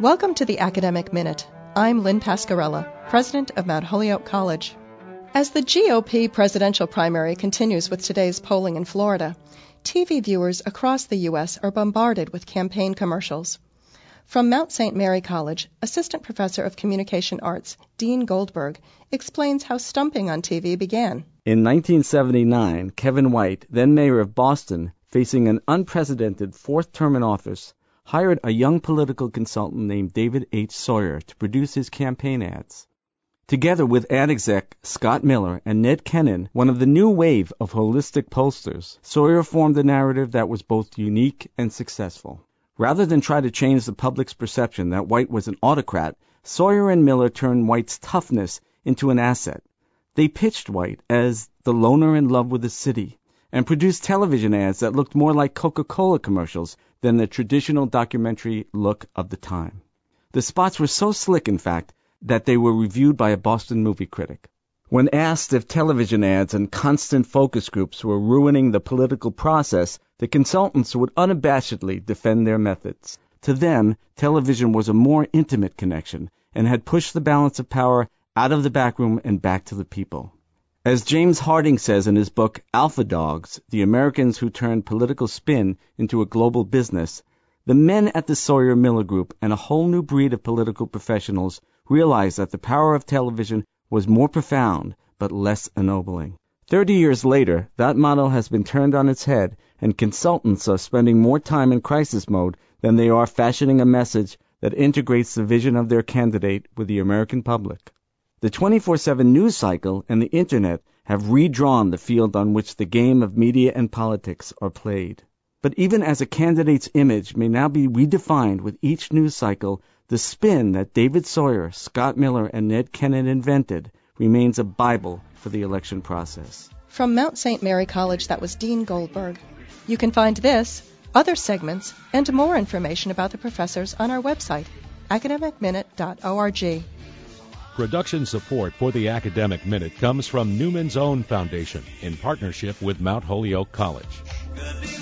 Welcome to the Academic Minute. I'm Lynn Pascarella, president of Mount Holyoke College. As the GOP presidential primary continues with today's polling in Florida, TV viewers across the U.S. are bombarded with campaign commercials. From Mount St. Mary College, Assistant Professor of Communication Arts Dean Goldberg explains how stumping on TV began. In 1979, Kevin White, then mayor of Boston, facing an unprecedented fourth term in office, hired a young political consultant named David H. Sawyer to produce his campaign ads. Together with ad exec Scott Miller and Ned Kennan, one of the new wave of holistic pollsters, Sawyer formed a narrative that was both unique and successful. Rather than try to change the public's perception that White was an autocrat, Sawyer and Miller turned White's toughness into an asset. They pitched White as the loner in love with the city, and produced television ads that looked more like Coca-Cola commercials than the traditional documentary look of the time. The spots were so slick, in fact, that they were reviewed by a Boston movie critic. When asked if television ads and constant focus groups were ruining the political process, the consultants would unabashedly defend their methods. To them, television was a more intimate connection and had pushed the balance of power out of the backroom and back to the people. As James Harding says in his book Alpha Dogs, The Americans Who Turned Political Spin into a Global Business, the men at the Sawyer Miller Group and a whole new breed of political professionals realized that the power of television was more profound but less ennobling. 30 years later, that model has been turned on its head, and consultants are spending more time in crisis mode than they are fashioning a message that integrates the vision of their candidate with the American public. The 24/7 news cycle and the Internet have redrawn the field on which the game of media and politics are played. But even as a candidate's image may now be redefined with each news cycle, the spin that David Sawyer, Scott Miller, and Ned Kennan invented remains a Bible for the election process. From Mount St. Mary College, that was Dean Goldberg. You can find this, other segments, and more information about the professors on our website, academicminute.org. Production support for the Academic Minute comes from Newman's Own Foundation in partnership with Mount Holyoke College.